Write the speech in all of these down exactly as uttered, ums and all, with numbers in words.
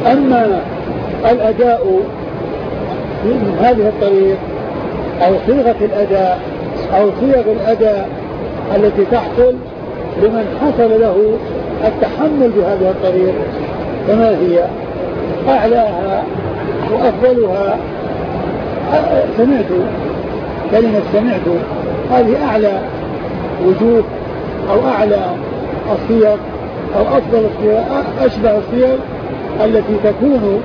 أما الأداء من هذه الطريق أو صيغة الأداء أو صيغ الأداء التي تحصل لمن حصل له التحمل بهذه الطريق فما هي؟ أعلاها وأفضلها سمعت، كلمة سمعت هذه أعلى وجوه أو أعلى الصيغ أو أفضل الصيغ، أشبه الصيغ التي تكون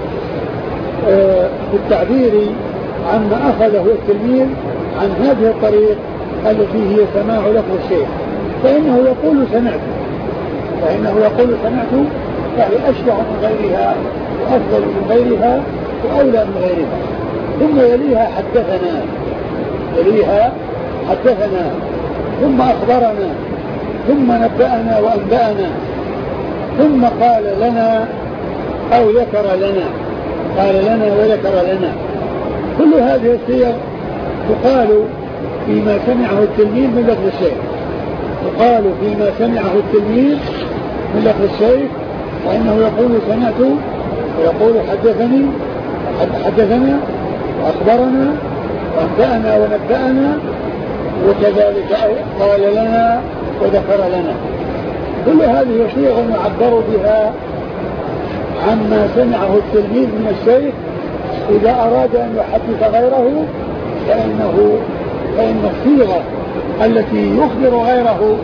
في التعبير عما أخذه التلميذ عن هذه الطريق التي هي سماع لفظ الشيخ، فإنه يقول سمعت فإنه يقول سمعت فهي أشبه من غيرها وأفضل من غيرها وأولى من غيرها. ثم يليها حدثنا يليها حدثنا ثم أخبرنا ثم نبأنا وأنبأنا ثم قال لنا أو ذكر لنا، قال لنا وذكر لنا. كل هذه الصيغ تقال فيما سمعه التلميذ من لفظ الشيخ، تقال فيما سمعه التلميذ من لفظ الشيخ، فإنه يقول سمعت ويقول حدثني حدثنا وأخبرنا وأنبأنا ونبأنا وكذلك قال لنا وذكر لنا. كل هذه صيغ يعبر بها عما سمعه التلميذ من الشيخ إذا أراد أن يحدث غيره، فإنه فإن الصيغة التي يخبر غيره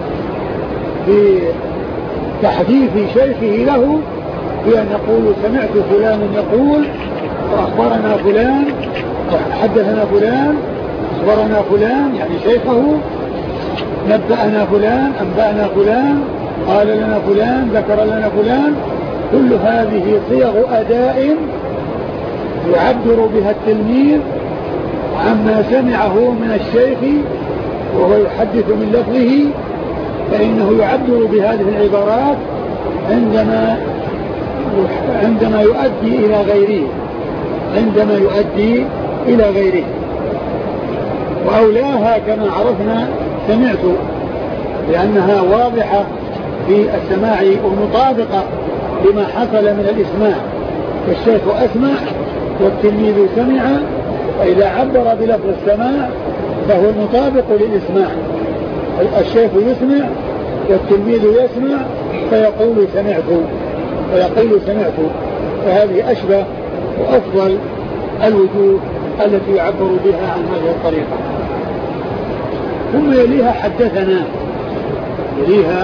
بتحديث شيخه له بأن يقول سمعت فلان يقول وأخبرنا فلان وحدثنا فلان أخبرنا فلان يعني شيخه، نبأنا فلان أنبأنا فلان قال لنا فلان ذكر لنا فلان. كل هذه صيغ أداء يعبر بها التلميذ عما سمعه من الشيخ وهو يحدث من لفظه، فإنه يعبر بهذه العبارات عندما عندما يؤدي إلى غيره عندما يؤدي إلى غيره. وأولاها كما عرفنا سمعت لأنها واضحة في السماع ومطابقة لما حصل من الإسماع، فالشيخ أسمع والتلميذ سمع، وإذا عبر بلفظ السماع فهو المطابق للإسماع، الشيخ يسمع والتلميذ يسمع فيقول سمعت فيقول سمعت فهذه أشبه وأفضل الوجوه التي يعبر بها عن هذه الطريقة. ثم يليها حدثنا يليها